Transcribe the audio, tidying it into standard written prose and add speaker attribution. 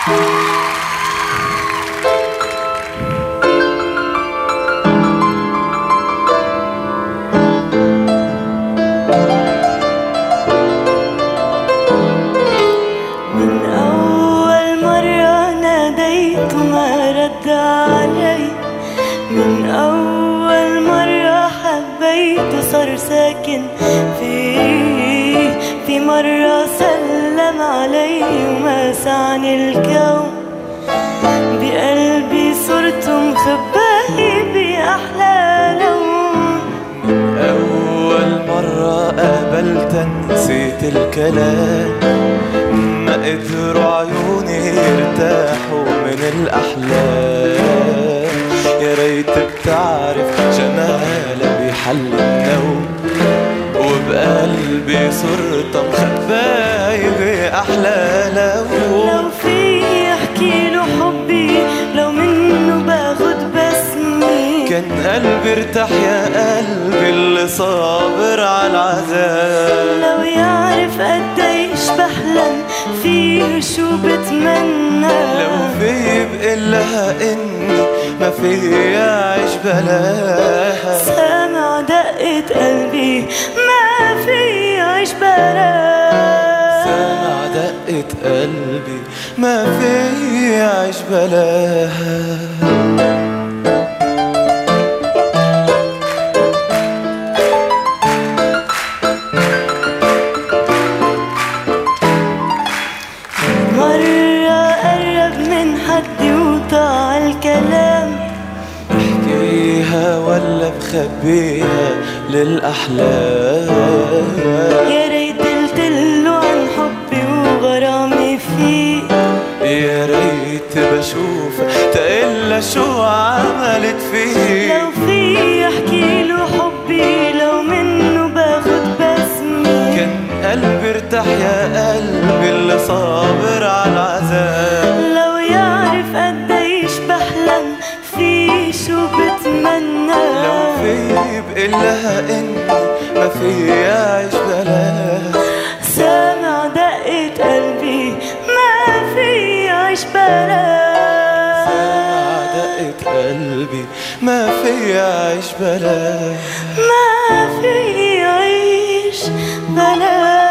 Speaker 1: من أول مرة حبيته صار ساكن فيه. في مرة سلم علي وما سعني الكون، بقلبي صرته مخباي بأحلى لون.
Speaker 2: من أول مرة قابلتك نسيت الكلام، ما قدروا عيوني يرتاحوا من الأحلام. يا ريت بتعرف جمالها بيحل النوم، وبقلبي صرت مخباي بأحلى لون.
Speaker 1: لو في احكي له حبي، لو منه باخد بسمي،
Speaker 2: كان قلبي ارتاح يا قلبي اللي صابر على العذاب.
Speaker 1: لو يعرف قديش بحلم فيه شو بتمنى،
Speaker 2: لو في بقلها اني ما في اعيش بلاها.
Speaker 1: سامع دقة قلبي ما في عيش بلاها.
Speaker 2: سامع دقة قلبي ما في عيش بلاها.
Speaker 1: مرة قرب من حدي وطاع الكلام،
Speaker 2: بحكيها ولا بخبيها للأحلام.
Speaker 1: يا ريت قلتله عن حبي وغرامي فيه،
Speaker 2: يا ريت بشوفها تقلها شو عملت فيه.
Speaker 1: لو في احكي له حبي، لو منه باخد بسمي،
Speaker 2: كان قلبي ارتاح يا قلبي اللي صابر على العذاب.
Speaker 1: لو يعرف قديش بحلم فيه شو بتمنى،
Speaker 2: لو في بقلها اني ما في اعيش بلاها.
Speaker 1: سامع دقة قلبي ما في عيش بلاها.
Speaker 2: سامع دقة قلبي ما في اعيش بلاها.
Speaker 1: ما في عيش بلاها.